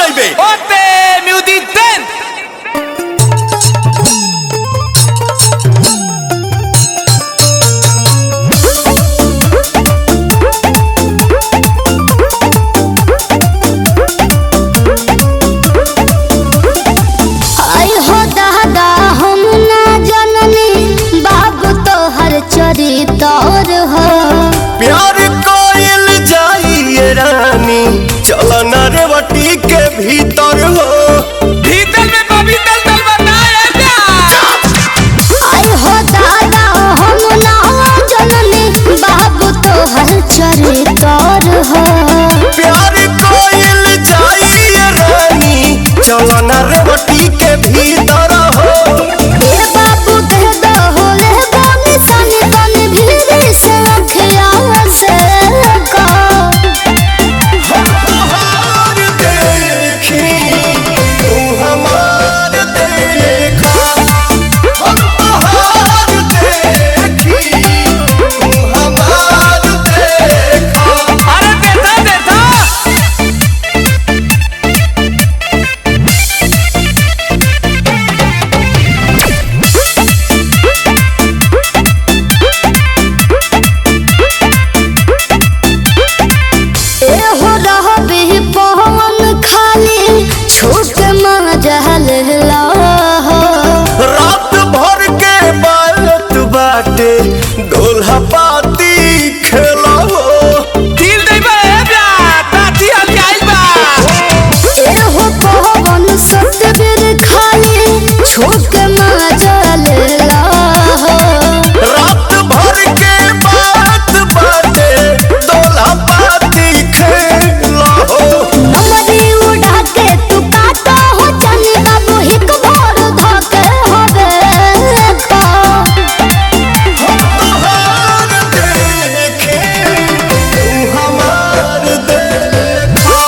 बजाइबे ओते music ten I हो दादा हम ना जननी बाबू तो हर चरितर हो प्यार कोयल जाइए रानी चला ना रेवटी के भीतर हो भीतर में बबी दल दल बताए प्यार आई हो दादा हम ना जननी बाबू तो हर चरितर हो प्यार कोयल जाइए रानी चला ना रेवटी के भीतर हो ए बाबू दे दो हो ले बानी सनी बन भीड़ से रखिया से को हमार देखी तू हमार देखा हमार देखी तू हमार देखा अरे देता देता ए हो रहबी पवन खाली छूट मजहल ला रात भर के बात बाटे दोल्हा पाती खेला हो दिल देबे प्यार ताती हल आइल बा ए हो पवन सतबीर खाली छूट मजहल ला रात भर के बात बाटे दोल्हा पाती खेला हो नमरी उड़ा के तू काटा हो चली बाबू हिक भोर धके होबे खा हमार देखे तू हमार देखा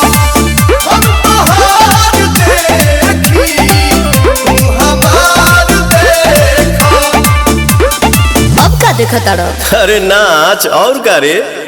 हमार देखी तू हमार देखा अब का देखता रहो अरे नाच और का रे